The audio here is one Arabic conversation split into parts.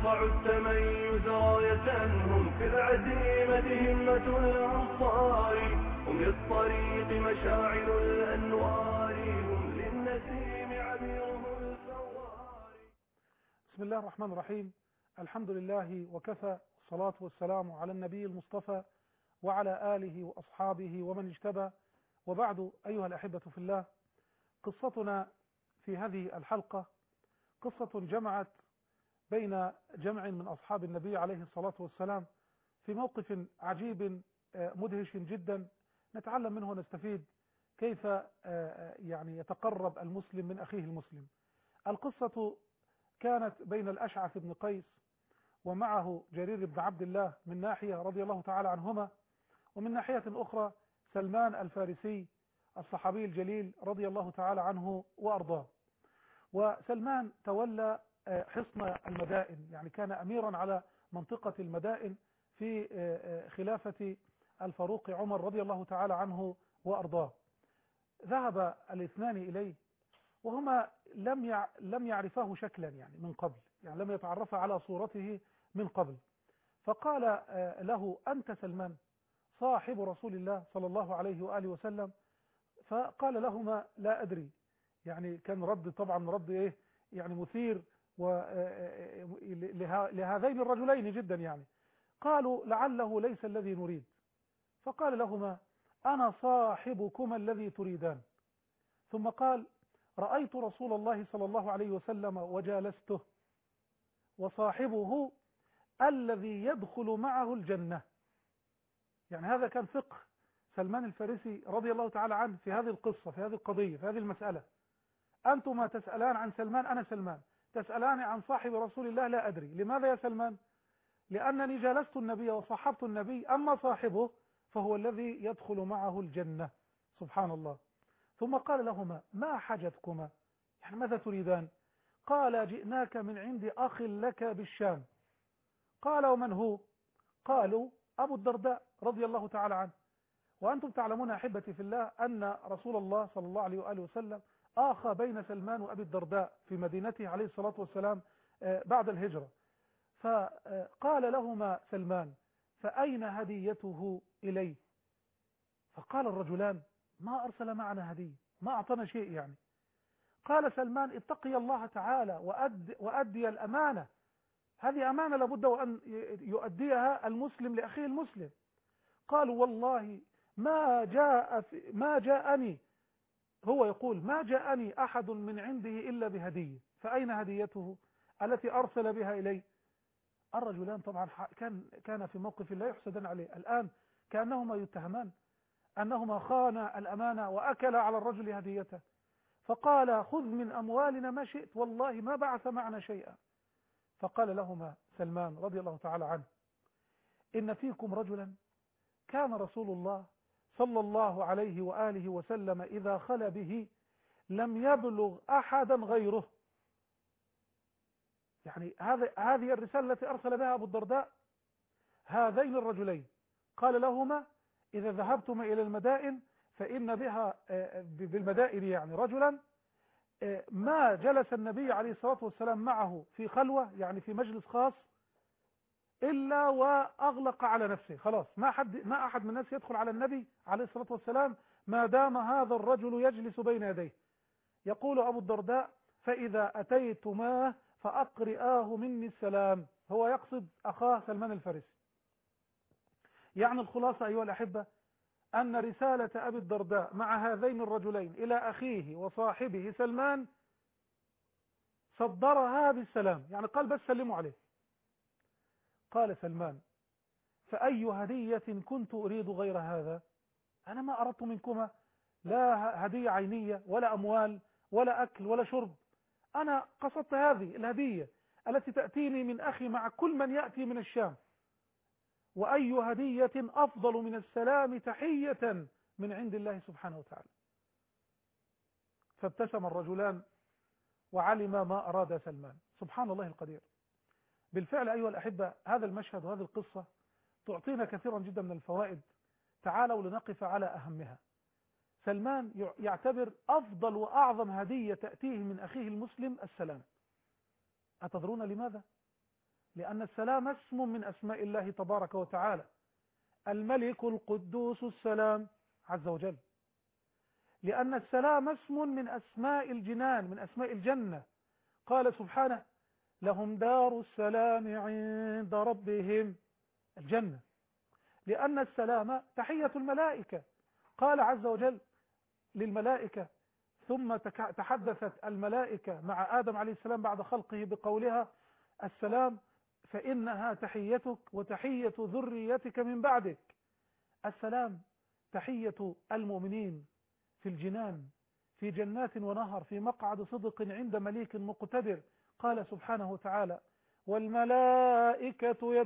رفعوا التميز راية، هم في العزيمة همة الأنصار، هم للطريق مشاعل الأنوار، هم للنسيم عبيره الثوار. بسم الله الرحمن الرحيم. الحمد لله وكفى، والصلاة والسلام على النبي المصطفى وعلى آله وأصحابه ومن اجتبى، وبعد. أيها الأحبة في الله، قصتنا في هذه الحلقة قصة جمعت بين جمع من أصحاب النبي عليه الصلاة والسلام في موقف عجيب مدهش جدا، نتعلم منه ونستفيد كيف يعني يتقرب المسلم من أخيه المسلم. القصة كانت بين الأشعث بن قيس ومعه جرير بن عبد الله من ناحية رضي الله تعالى عنهما، ومن ناحية أخرى سلمان الفارسي الصحابي الجليل رضي الله تعالى عنه وأرضاه. وسلمان تولى حصن المدائن، يعني كان أميرا على منطقة المدائن في خلافة الفاروق عمر رضي الله تعالى عنه وأرضاه. ذهب الاثنان إليه وهما لم يعرفاه شكلا، يعني من قبل، يعني لم يتعرفا على صورته من قبل. فقال له: أنت سلمان صاحب رسول الله صلى الله عليه وآله وسلم؟ فقال لهما: لا أدري. يعني كان رد، طبعا رد يعني مثير لهذين الرجلين جدا. يعني قالوا: لعله ليس الذي نريد. فقال لهما: أنا صاحبكما الذي تريدان. ثم قال: رأيت رسول الله صلى الله عليه وسلم وجالسته، وصاحبه الذي يدخل معه الجنة. يعني هذا كان فقه سلمان الفارسي رضي الله تعالى عنه في هذه القصة، في هذه القضية، في هذه المسألة. أنتما تسألان عن سلمان، أنا سلمان. تسألان عن صاحب رسول الله، لا أدري. لماذا يا سلمان؟ لأنني جالست النبي وصاحبت النبي، أما صاحبه فهو الذي يدخل معه الجنة. سبحان الله. ثم قال لهما: ما حاجتكما؟ يعني ماذا تريدان؟ قال: جئناك من عند أخ لك بالشام. قال: ومن هو؟ قالوا: أبو الدرداء رضي الله تعالى عنه. وأنتم تعلمون أحبتي في الله أن رسول الله صلى الله عليه وآله وسلم آخى بين سلمان وأبي الدرداء في مدينته عليه الصلاة والسلام بعد الهجرة. فقال لهما سلمان: فأين هديته إليه؟ فقال الرجلان: ما أرسل معنا هدية، ما أعطانا شيء. يعني قال سلمان: اتقي الله تعالى وأدي الأمانة. هذه أمانة لابد وأن يؤديها المسلم لأخيه المسلم. قالوا: والله ما جاءني، هو يقول: ما جاءني أحد من عنده إلا بهدية، فأين هديته التي أرسل بها إلي؟ الرجلان طبعا كان في موقف لا يحسدن عليه. الآن كأنهما يتهمان أنهما خانا الأمانة وأكل على الرجل هديته. فقال: خذ من أموالنا ما شئت، والله ما بعث معنا شيئا. فقال لهما سلمان رضي الله تعالى عنه: إن فيكم رجلا كان رسول الله صلى الله عليه وآله وسلم إذا خلى به لم يبلغ أحدا غيره. يعني هذه الرسالة التي أرسل بها أبو الدرداء هذين الرجلين. قال لهما: إذا ذهبتم إلى المدائن فإن بها بالمدائن يعني رجلا ما جلس النبي عليه الصلاة والسلام معه في خلوة، يعني في مجلس خاص، إلا وأغلق على نفسه. خلاص ما أحد من الناس يدخل على النبي عليه الصلاة والسلام ما دام هذا الرجل يجلس بين يديه. يقول أبو الدرداء: فإذا أتيتماه فأقرئاه مني السلام. هو يقصد أخاه سلمان الفارسي. يعني الخلاصة أيها الأحبة أن رسالة أبي الدرداء مع هذين الرجلين إلى أخيه وصاحبه سلمان صدرها بالسلام، يعني قال: بس سلموا عليه. قال سلمان: فأي هدية كنت أريد غير هذا؟ أنا ما أردت منكما لا هدية عينية ولا أموال ولا أكل ولا شرب. أنا قصدت هذه الهدية التي تأتيني من أخي مع كل من يأتي من الشام. وأي هدية أفضل من السلام تحية من عند الله سبحانه وتعالى. فابتسم الرجلان وعلم ما أراد سلمان. سبحان الله القدير. بالفعل أيها الأحبة هذا المشهد وهذه القصة تعطينا كثيرا جدا من الفوائد. تعالوا لنقف على أهمها. سلمان يعتبر أفضل وأعظم هدية تأتيه من أخيه المسلم السلام. أتدرون لماذا؟ لأن السلام اسم من أسماء الله تبارك وتعالى، الملك القدوس السلام عز وجل. لأن السلام اسم من أسماء الجنان، من أسماء الجنة. قال سبحانه: لهم دار السلام عند ربهم، الجنة. لأن السلام تحية الملائكة. قال عز وجل للملائكة، ثم تحدثت الملائكة مع آدم عليه السلام بعد خلقه بقولها: السلام فإنها تحيتك وتحية ذريتك من بعدك. السلام تحية المؤمنين في الجنان، في جنات ونهر، في مقعد صدق عند مليك مقتدر. قال سبحانه وتعالى: والملائكة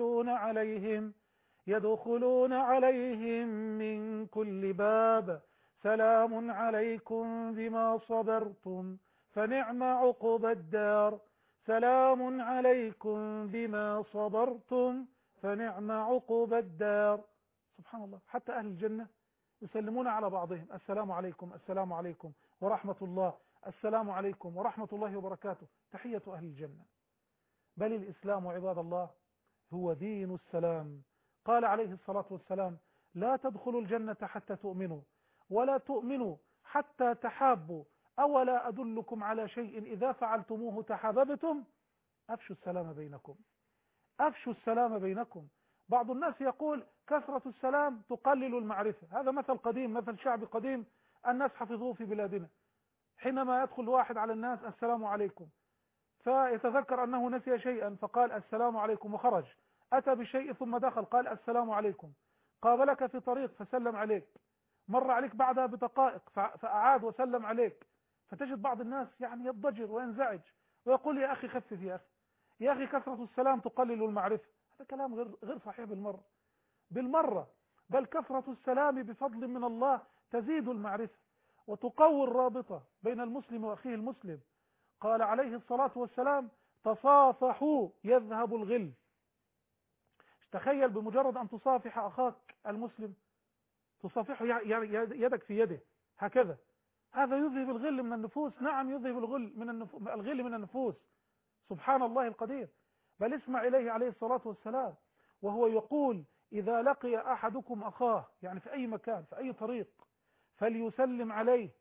يدخلون عليهم من كل باب سلام عليكم بما صبرتم فنعم عقبى الدار. سلام عليكم بما صبرتم فنعم عقبى الدار. سبحان الله، حتى أهل الجنة يسلمون على بعضهم: السلام عليكم، السلام عليكم ورحمة الله، السلام عليكم ورحمة الله وبركاته. تحية أهل الجنة. بل الإسلام عباد الله هو دين السلام. قال عليه الصلاة والسلام: لا تدخلوا الجنة حتى تؤمنوا، ولا تؤمنوا حتى تحابوا، أولا أدلكم على شيء إذا فعلتموه تحاببتم؟ أفشوا السلام بينكم. أفشوا السلام بينكم. بعض الناس يقول: كثرة السلام تقلل المعرفة. هذا مثل قديم، مثل شعبي قديم الناس حفظوه في بلادنا. حينما يدخل واحد على الناس: السلام عليكم، فيتذكر أنه نسي شيئا فقال: السلام عليكم، وخرج. أتى بشيء ثم دخل قال: السلام عليكم. قابلك في طريق فسلم عليك، مر عليك بعدها بدقائق فأعاد وسلم عليك. فتجد بعض الناس يعني يضجر وينزعج ويقول: يا أخي خفف، يا أخي كثرة السلام تقلل المعرفة. هذا كلام غير صحيح بالمرة. بل كثرة السلام بفضل من الله تزيد المعرفة وتقوي الرابطة بين المسلم وأخيه المسلم. قال عليه الصلاة والسلام: تصافحوا يذهب الغل. تخيل بمجرد أن تصافح أخاك المسلم، تصافحه يدك في يده هكذا، هذا يذهب الغل من النفوس. نعم، يذهب الغل من النفوس. سبحان الله القدير. بل اسمع إليه عليه الصلاة والسلام وهو يقول: إذا لقي أحدكم أخاه، يعني في أي مكان في أي طريق، فليسلم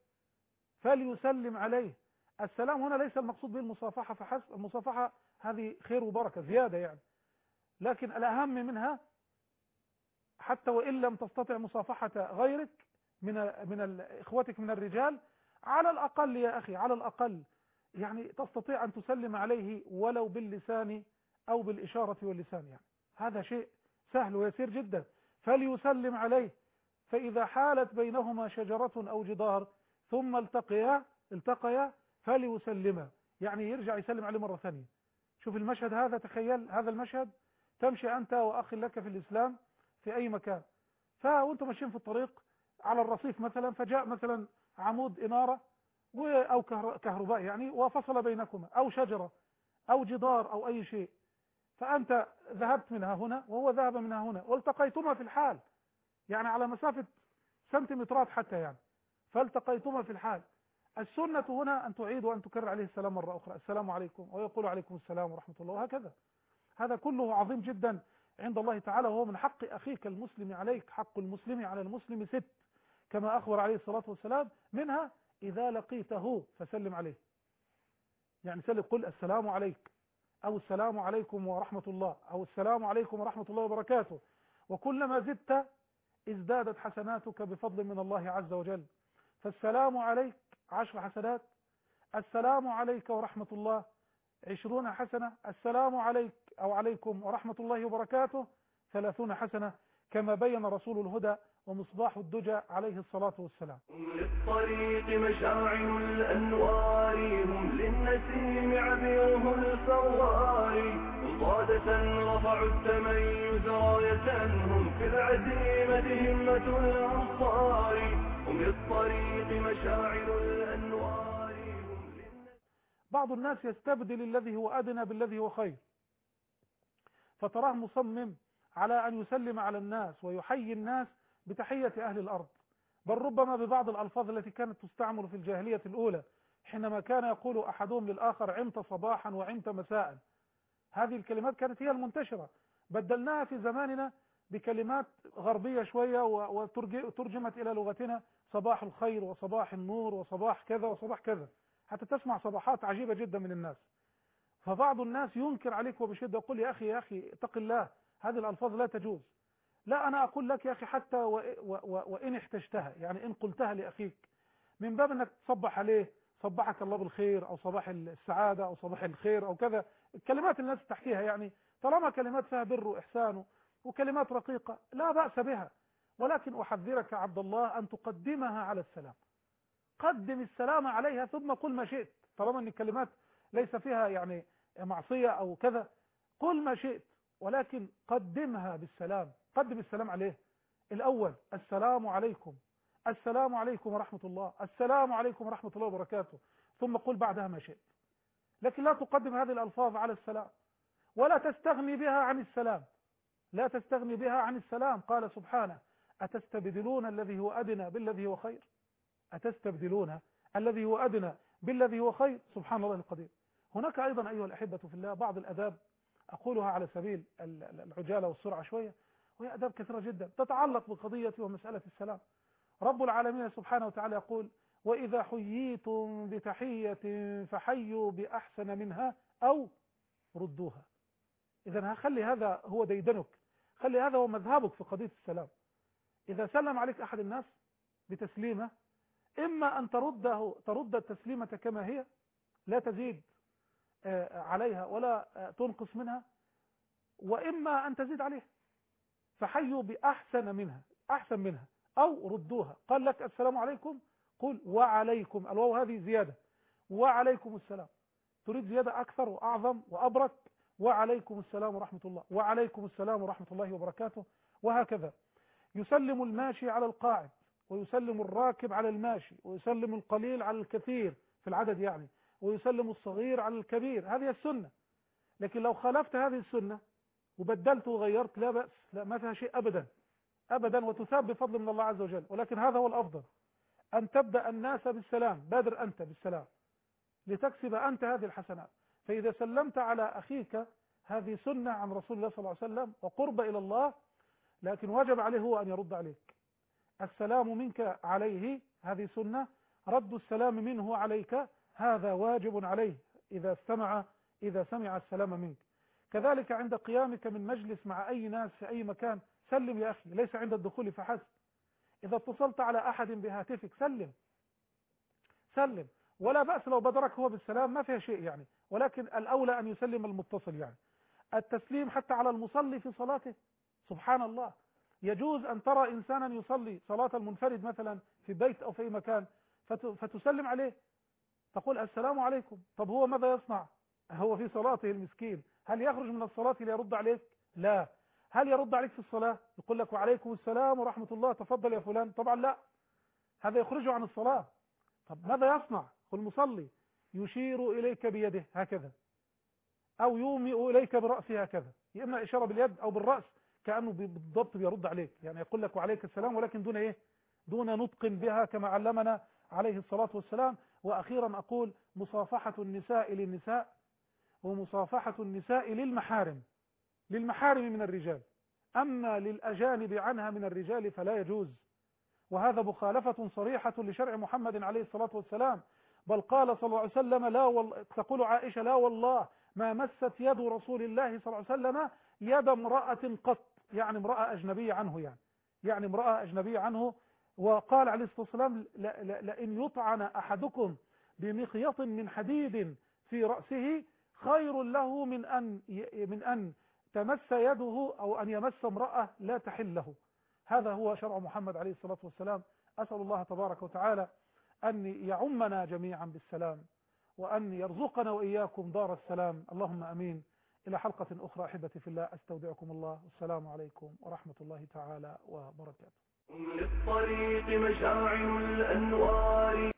عليه. السلام هنا ليس المقصود به المصافحة فحسب، المصافحة هذه خير وبركة زيادة يعني، لكن الأهم منها حتى وإن لم تستطع مصافحة غيرك من إخوتك من الرجال، على الأقل يا أخي، على الأقل يعني تستطيع أن تسلم عليه ولو باللسان أو بالإشارة واللسان. يعني هذا شيء سهل ويسير جدا. فليسلم عليه، فإذا حالت بينهما شجرة أو جدار ثم التقيا فليسلما، يعني يرجع يسلم عليه مرة ثانية. شوف المشهد هذا، تخيل هذا المشهد. تمشي أنت وأخ لك في الإسلام في أي مكان، وأنتم ماشيين في الطريق على الرصيف مثلا، فجاء مثلا عمود إنارة أو كهرباء يعني، وفصل بينكما، أو شجرة أو جدار أو أي شيء، فأنت ذهبت منها هنا وهو ذهب منها هنا، والتقيتما في الحال، يعني على مسافة سنتيمترات حتى يعني، فالتقيتما في الحال. السنة هنا أن تعيد وأن تكرر عليه السلام مرة أخرى: السلام عليكم، ويقول: عليكم السلام ورحمة الله، وهكذا. هذا كله عظيم جدا عند الله تعالى، وهو من حق أخيك المسلم عليك. حق المسلم على المسلم 6 كما أخبر عليه الصلاة والسلام، منها: إذا لقيته فسلم عليه، يعني سلم، قل: السلام عليك، أو السلام عليكم ورحمة الله، أو السلام عليكم ورحمة الله وبركاته. وكلما زدت ازدادت حسناتك بفضل من الله عز وجل. فالسلام عليك 10 حسنات، السلام عليك ورحمة الله 20 حسنة، السلام عليك أو عليكم ورحمة الله وبركاته 30 حسنة، كما بين رسول الهدى ومصباح الدجى عليه الصلاة والسلام. هم للطريق مشاعل الأنوار، هم للنسيم عبيره الفوار، هم قادة رفعوا التميز راية، هم في العزيمة همة الأنصار، هم للطريق مشاعل الأنوار. بعض الناس يستبدل الذي هو أدنى بالذي هو خير، فتراه مصمم على أن يسلم على الناس ويحيي الناس بتحية أهل الأرض، بل ربما ببعض الألفاظ التي كانت تستعمل في الجاهلية الأولى، حينما كان يقول أحدهم للآخر: عمت صباحا وعمت مساء. هذه الكلمات كانت هي المنتشرة، بدلناها في زماننا بكلمات غربية شوية وترجمت إلى لغتنا، صباح الخير وصباح النور وصباح كذا وصباح كذا، حتى تسمع صباحات عجيبة جدا من الناس. فبعض الناس ينكر عليك وبشدة، يقول يا أخي اتق الله، هذه الألفاظ لا تجوز. لا، أنا أقول لك يا أخي حتى وإن احتجتها، يعني إن قلتها لأخيك من باب أنك تصبح عليه، صبحك الله بالخير أو صباح السعادة أو صباح الخير أو كذا، الكلمات الناس تحكيها، يعني طالما كلمات فيها بر وإحسان وكلمات رقيقة لا بأس بها. ولكن أحذرك عبد الله أن تقدمها على السلام، قدم السلام عليها ثم قل ما شئت، طالما أن الكلمات ليس فيها يعني معصية أو كذا، قل ما شئت، ولكن قدمها بالسلام، قدم السلام عليه الأول، السلام عليكم، السلام عليكم ورحمة الله، السلام عليكم ورحمة الله وبركاته، ثم قل بعدها ما شئت. لكن لا تقدم هذه الألفاظ على السلام، ولا تستغني بها عن السلام، لا تستغني بها عن السلام. قال سبحانه: أتستبدلون الذي هو أدنى بالذي هو خير، أتستبدلون الذي هو أدنى بالذي هو خير، سبحان الله القدير. هناك أيضا أيها الأحبة في الله بعض الأداب أقولها على سبيل العجالة والسرعة شوية، وهي أداب كثيرة جدا تتعلق بقضية ومسألة السلام. رب العالمين سبحانه وتعالى يقول: وإذا حييتم بتحية فحيوا بأحسن منها أو ردوها. إذا خلي هذا هو ديدنك، خلي هذا هو مذهبك في قضية السلام. إذا سلم عليك أحد الناس بتسليمة، إما أن ترد التسليمة كما هي، لا تزيد عليها ولا تنقص منها، وإما أن تزيد عليها، فحيوا بأحسن منها، أحسن منها أو ردوها. قال لك السلام عليكم، قل وعليكم، الواو هذه زيادة، وعليكم السلام. تريد زيادة أكثر وأعظم وأبرك، وعليكم السلام ورحمة الله، وعليكم السلام ورحمة الله وبركاته. وهكذا يسلم الماشي على القاعد، ويسلم الراكب على الماشي، ويسلم القليل على الكثير في العدد يعني، ويسلم الصغير على الكبير. هذه السنة. لكن لو خالفت هذه السنة وبدلت وغيرت لا بأس، لا، ما فيها شيء أبدا أبدا، وتثاب بفضل من الله عز وجل. ولكن هذا هو الأفضل، أن تبدأ الناس بالسلام، بادر أنت بالسلام لتكسب أنت هذه الحسنات. فإذا سلمت على أخيك، هذه سنة عن رسول الله صلى الله عليه وسلم وقرب إلى الله، لكن وجب عليه هو أن يرد عليك. السلام منك عليه هذه سنة، رد السلام منه عليك هذا واجب عليه إذا سمع السلام منك. كذلك عند قيامك من مجلس مع أي ناس في أي مكان، سلم يا أخي، ليس عند الدخول فحسب. إذا اتصلت على أحد بهاتفك سلم، ولا بأس لو بدرك هو بالسلام، ما فيها شيء يعني، ولكن الأولى أن يسلم المتصل. يعني التسليم حتى على المصلي في صلاته، سبحان الله، يجوز أن ترى إنسانا يصلي صلاة المنفرد مثلا في بيت أو في مكان، فتسلم عليه، تقول السلام عليكم. طب هو ماذا يصنع؟ هو في صلاته المسكين، هل يخرج من الصلاة ليرد عليك؟ لا. هل يرد عليك في الصلاة يقول لك وعليكم السلام ورحمة الله، تفضل يا فلان؟ طبعا لا، هذا يخرجه عن الصلاة. طب ماذا يصنع؟ المصلي يشير إليك بيده هكذا، أو يومئ إليك برأسه هكذا، إما إشارة باليد أو بالرأس، كأنه بالضبط بيرد عليك، يعني يقول لك وعليك السلام، ولكن دون إيه؟ دون نطق بها كما علمنا عليه الصلاة والسلام. وأخيرا أقول: مصافحة النساء للنساء، ومصافحة النساء للمحارم من الرجال، أما للأجانب عنها من الرجال فلا يجوز. وهذا مخالفة صريحة لشرع محمد عليه الصلاة والسلام، بل قال صلى الله عليه وسلم: تقول عائشة: لا والله ما مست يد رسول الله صلى الله عليه وسلم يد امرأة قط، يعني امرأة أجنبية عنه، يعني امرأة أجنبية عنه. وقال عليه الصلاة والسلام: لئن يطعن أحدكم بمخيط من حديد في رأسه خير له من أن تمس يده أو أن يمس امرأة لا تحل له. هذا هو شرع محمد عليه الصلاة والسلام. أسأل الله تبارك وتعالى أن يعمنا جميعا بالسلام، وأن يرزقنا وإياكم دار السلام، اللهم أمين. إلى حلقة أخرى أحبتي في الله، أستودعكم الله، والسلام عليكم ورحمة الله تعالى وبركاته. للطريق مشاعل الأنوار.